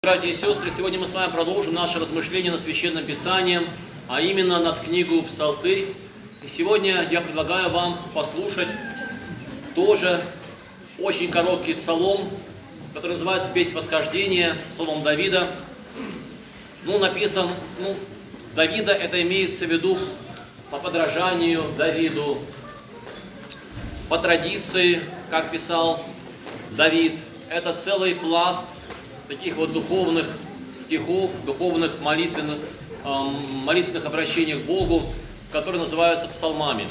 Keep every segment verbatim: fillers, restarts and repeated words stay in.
Братья и сестры, сегодня мы с вами продолжим наше размышление над Священным Писанием, а именно над книгой Псалтырь. И сегодня я предлагаю вам послушать тоже очень короткий псалом, который называется «Песнь восхождения», псалом Давида. Ну, написан, ну, Давида, это имеется в виду по подражанию Давиду, по традиции, как писал Давид. Это целый пласт таких вот духовных стихов, духовных молитвенных, эм, молитвенных обращений к Богу, которые называются псалмами.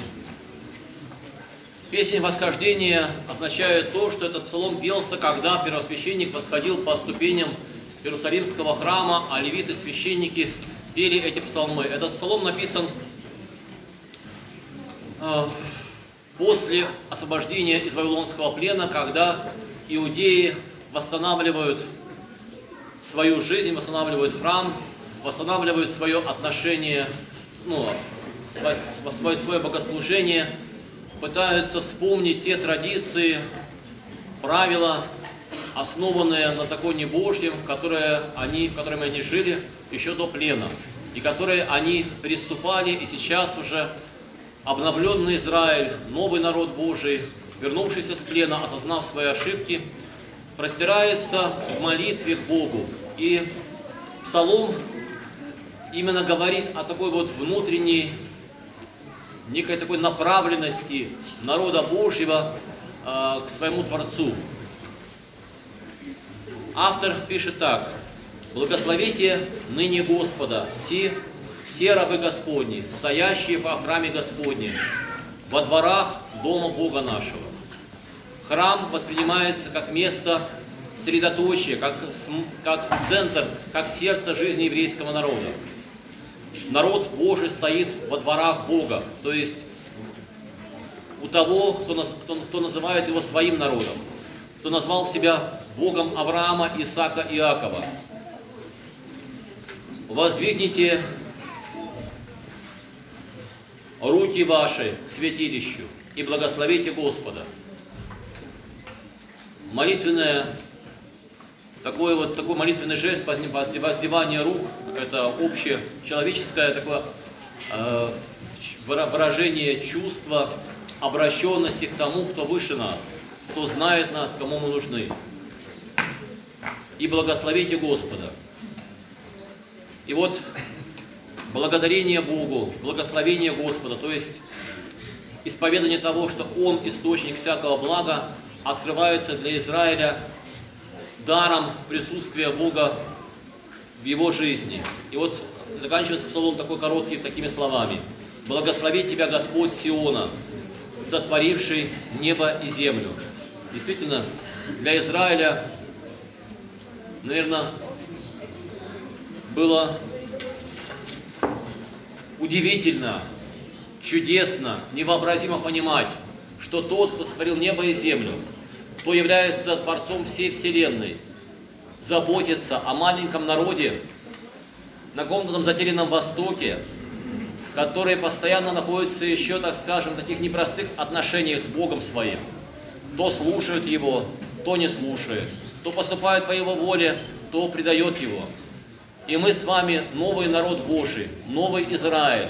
Песня восхождения означает то, что этот псалом пелся, когда первосвященник восходил по ступеням Иерусалимского храма, а левиты, священники пели эти псалмы. Этот псалом написан э, после освобождения из Вавилонского плена, когда иудеи восстанавливают свою жизнь, восстанавливают храм, восстанавливают свое отношение, ну, свое, свое богослужение, пытаются вспомнить те традиции, правила, основанные на законе Божьем, которые они, которыми они жили еще до плена, и которые они приступали, и сейчас уже обновленный Израиль, новый народ Божий, вернувшийся с плена, осознав свои ошибки, простирается в молитве к Богу. И псалом именно говорит о такой вот внутренней, некой такой направленности народа Божьего э, к своему Творцу. Автор пишет так: «Благословите ныне Господа, все, все рабы Господни, стоящие во храме Господне, во дворах дома Бога нашего». Храм воспринимается как место средоточия, как, как центр, как сердце жизни еврейского народа. Народ Божий стоит во дворах Бога, то есть у того, кто, кто, кто называет его своим народом, кто назвал себя Богом Авраама, Исаака и Иакова. «Воздвигните руки ваши к святилищу и благословите Господа». Молитвенное, такой вот такой молитвенный жест, воздевание рук, это общее человеческое такое э, выражение чувства, обращенности к тому, кто выше нас, кто знает нас, кому мы нужны. И благословите Господа. И вот благодарение Богу, благословение Господа, то есть исповедание того, что Он источник всякого блага, открывается для Израиля даром присутствия Бога в его жизни. И вот заканчивается псалом такой короткий, такими словами: «Благослови тебя Господь Сиона, сотворивший небо и землю». Действительно, для Израиля, наверное, было удивительно, чудесно, невообразимо понимать, что тот, кто сотворил небо и землю, кто является Творцом всей Вселенной, заботится о маленьком народе на каком-то там затерянном Востоке, который постоянно находится еще, так скажем, в таких непростых отношениях с Богом своим. То слушает Его, то не слушает, то поступает по Его воле, то предает Его. И мы с вами новый народ Божий, новый Израиль.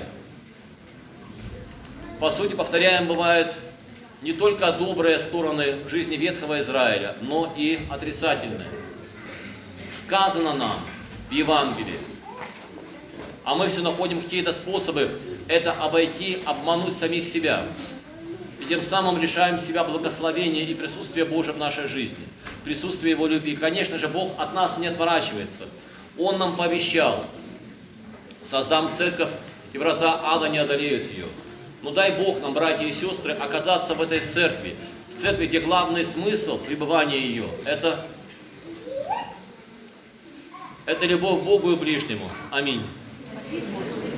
По сути, повторяем, бывает не только добрые стороны жизни ветхого Израиля, но и отрицательные. Сказано нам в Евангелии, а мы все находим какие-то способы это обойти, обмануть самих себя. И тем самым лишаем себя благословения и присутствия Божьего в нашей жизни, присутствия Его любви. Конечно же, Бог от нас не отворачивается. Он нам пообещал: создам церковь, и врата ада не одолеют ее. Но дай Бог нам, братья и сестры, оказаться в этой церкви, в церкви, где главный смысл пребывания ее – это, это любовь к Богу и ближнему. Аминь.